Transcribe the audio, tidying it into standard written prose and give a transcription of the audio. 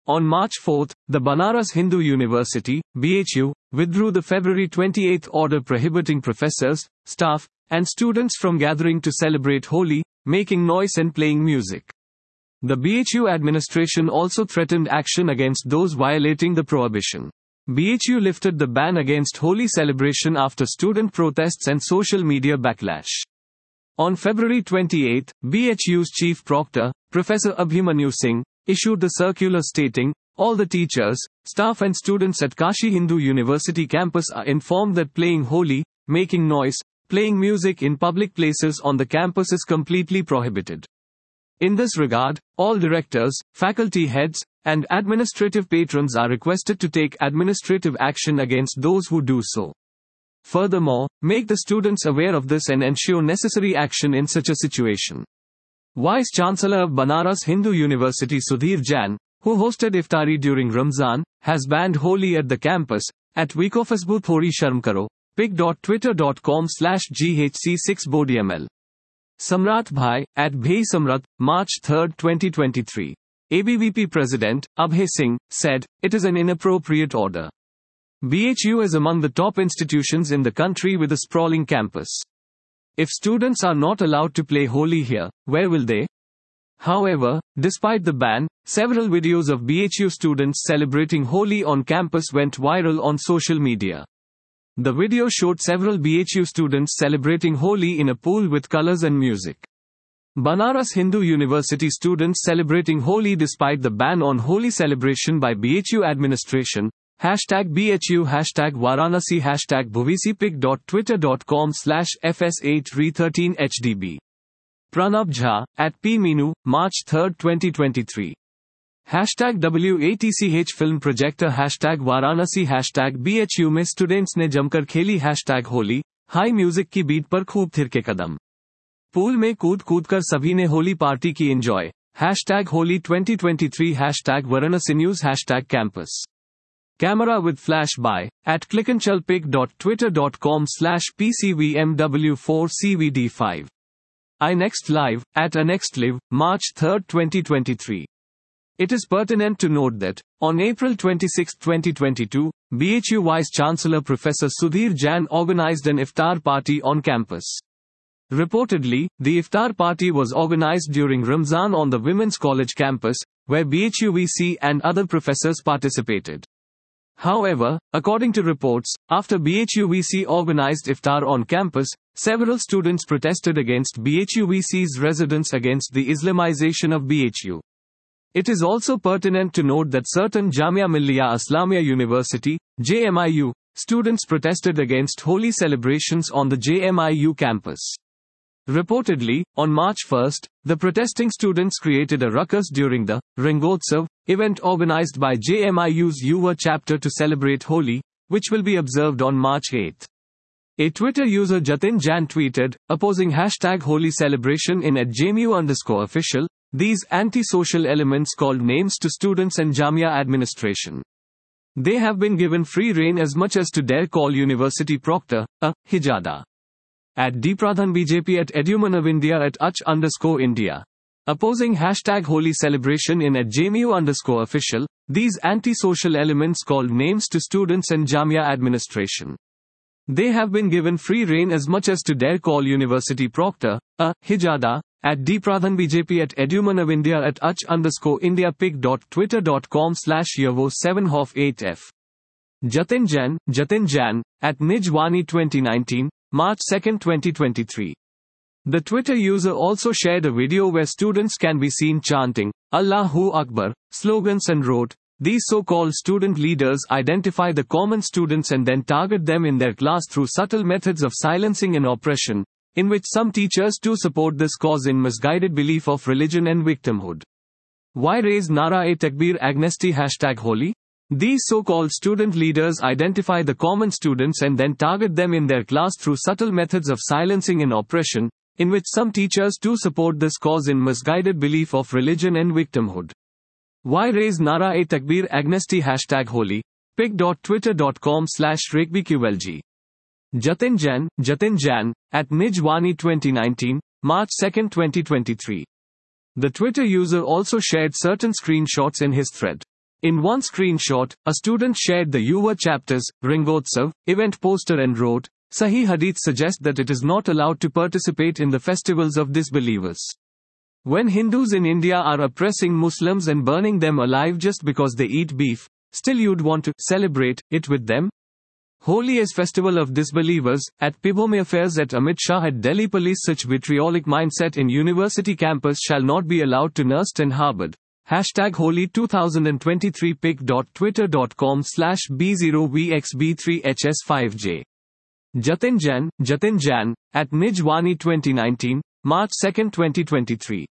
On March 4, the Banaras Hindu University, BHU, withdrew the February 28 order prohibiting professors, staff, and students from gathering to celebrate Holi, making noise and playing music. The BHU administration also threatened action against those violating the prohibition. BHU lifted the ban against Holi celebration after student protests and social media backlash. On February 28, BHU's chief proctor, Professor Abhimanyu Singh, issued the circular stating, all the teachers, staff and students at Kashi Hindu University campus are informed that playing Holi, making noise, playing music in public places on the campus is completely prohibited. In this regard, all directors, faculty heads, and administrative patrons are requested to take administrative action against those who do so. Furthermore, make the students aware of this and ensure necessary action in such a situation. Vice Chancellor of Banaras Hindu University Sudhir Jain, who hosted Iftari during Ramzan, has banned Holi at the campus, at Wikofasbooth Hori Sharm Karo, pic.twitter.com/ghc6bodml. Samrat Bhai, at Bhai Samrat, March 3, 2023. ABVP President, Abhay Singh, said, it is an inappropriate order. BHU is among the top institutions in the country with a sprawling campus. If students are not allowed to play Holi here, where will they? However, despite the ban, several videos of BHU students celebrating Holi on campus went viral on social media. The video showed several BHU students celebrating Holi in a pool with colors and music. Banaras Hindu University students celebrating Holi despite the ban on Holi celebration by BHU administration. #BHU #Varanasi #bhuvisipic.twitter.com/fs8re13hdb. Pranab Jha, at P. Meenu, March 3, 2023. #WATCH Film Projector #Varanasi #BHU में students ने जमकर खेली #Holi, high music की beat पर खूब थिरके कदम. Pool में कूद कूद कर सभी ने होली पार्टी की enjoy. #Holi 2023 #Varanasi News #campus. Camera with flash by, at clickandshalpic.twitter.com/PCVMW4CVD5. iNext Live, at iNextLive, March 3, 2023. It is pertinent to note that, on April 26, 2022, BHU Vice-Chancellor Professor Sudhir Jain organized an iftar party on campus. Reportedly, the iftar party was organized during Ramzan on the Women's College campus, where BHU VC and other professors participated. However, according to reports, after BHU VC organized iftar on campus, several students protested against BHU VC's residence against the Islamization of BHU. It is also pertinent to note that certain Jamia Millia Islamia University, JMIU, students protested against Holi celebrations on the JMIU campus. Reportedly, on March 1, the protesting students created a ruckus during the Rangotsav event organized by JMIU's Yuva chapter to celebrate Holi, which will be observed on March 8. A Twitter user Jatin Jain tweeted, opposing #Holi celebration in @JMU_official, these anti-social elements called names to students and Jamia administration. They have been given free rein as much as to dare call university proctor, a hijada. At Dpradhan BJP at Eduman of India at @India. Opposing #Holi celebration in @JMU_official, these anti-social elements called names to students and Jamia administration. They have been given free rein as much as to dare call university proctor, a hijada. At Dpradhan BJP at Eduman of India at @India pic.twitter.com/Yavo7hof8f. Jatin Jain, at Nijwani 2019, March 2, 2023. The Twitter user also shared a video where students can be seen chanting, Allahu Akbar, slogans and wrote, these so-called student leaders identify the common students and then target them in their class through subtle methods of silencing and oppression, in which some teachers too support this cause in misguided belief of religion and victimhood. Why raise Nara-e-Takbir against #Holi? These so-called student leaders identify the common students and then target them in their class through subtle methods of silencing and oppression, in which some teachers too support this cause in misguided belief of religion and victimhood. Why raise Nara-e-Takbir against #Holi? pic.twitter.com/RekBQLG. Jatin Jain, at Nijwani 2019, March 2, 2023. The Twitter user also shared certain screenshots in his thread. In one screenshot, a student shared the Yuva chapter's Ringotsav event poster and wrote, Sahih Hadith suggests that it is not allowed to participate in the festivals of disbelievers. When Hindus in India are oppressing Muslims and burning them alive just because they eat beef, still you'd want to celebrate it with them? Holi is festival of disbelievers. At Pibhome affairs at Amit Shah at Delhi police. Such vitriolic mindset in university campus shall not be allowed to nurst and harbored. Holi 2023 pic.twitter.com/B0VXB3HS5J. Jatin Jan, at Nijwani 2019, March 2, 2023.